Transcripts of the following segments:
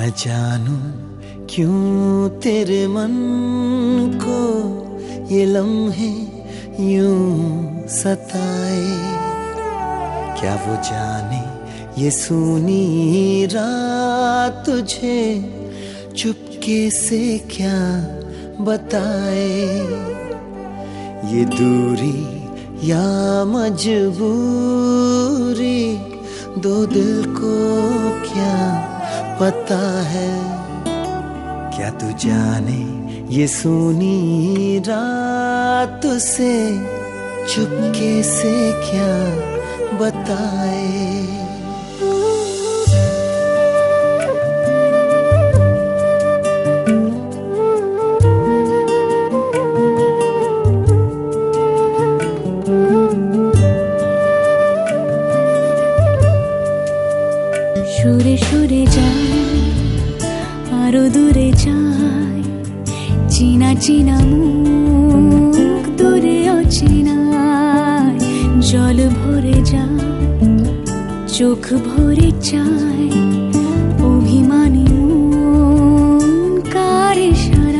न जानूं क्यों तेरे मन को ये लम्हे यूं सताए। क्या वो जाने ये सूनी रात तुझे चुपके से क्या बताए। ये दूरी या मजबूरी दो दिल को क्या पता है। क्या तू जाने ये सूनी रात से चुपके से क्या बताए। সুরে সুরে যায় আরো দূরে যায়, চিনা চিনা মুখ দূরে অচেনায়। জল ভরে যায় চোখ ভরে চায়, অভিমানী মন কার ইশারায়।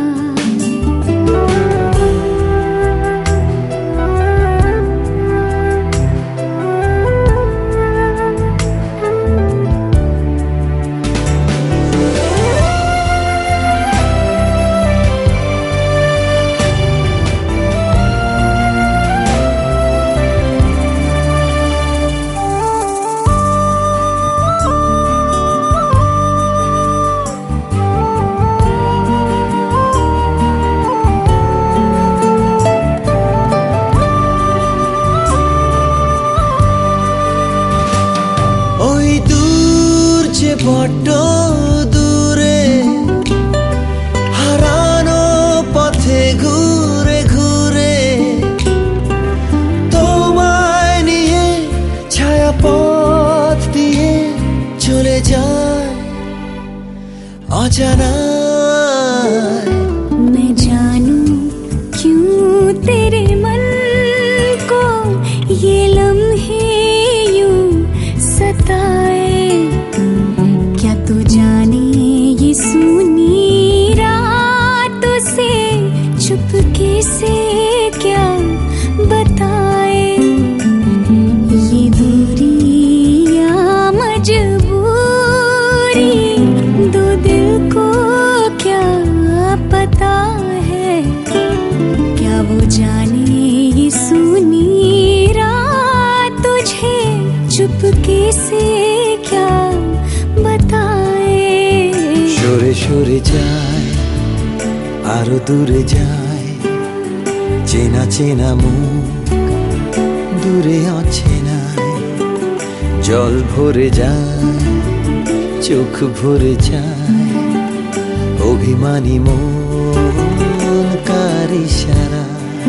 বড্ড দূরে হারানো পথে ঘুরে ঘুরে তোমায় নিয়ে ছায়া পথ দিয়ে চলে যায় অজানায়। मैं जानूं क्यों तेरे मन को ये लम्हे यूं सताए। क्या तू जाने ये सूनी रातों से चुपके से क्या बताए। ये दूरी या मजबूरी दो दिल को क्या पता है। क्या वो जाने ये सूनी रात तुझे चुपके से क्या बताए। সরে সরে যায় আরো দূরে যায়, চেনা চেনা মুখ দূরে অচেনায়। জল ভরে যায় চোখ ভরে যায়, অভিমানী মন কার ইশারা।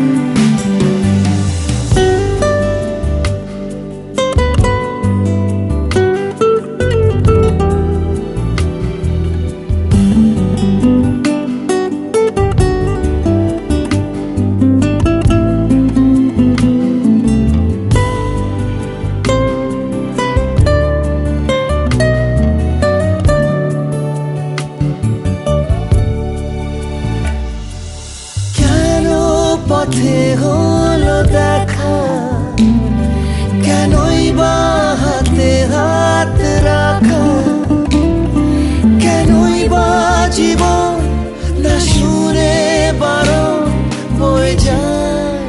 পথে হলো দেখা, কেনই বা হাতে হাত রাখা। কেনই বা জীবন না সুরে বারণ বয়ে যায়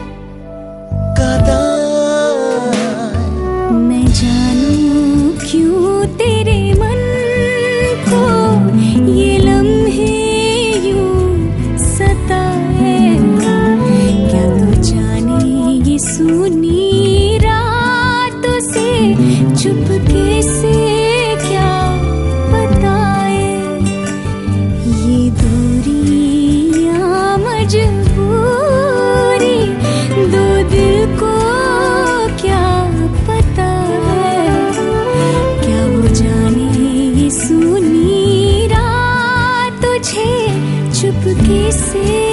কাদায়। मैं जानूं क्यों तेरे मन को ये लम्हे यूं सताए। क्या तू जाने ये सूनी रातों से चुपके से क्या बताए। ये दूरी या मजबूरी दो दिल को क्या पता है। क्या वो जाने ये सूनी रात तुझे चुपके से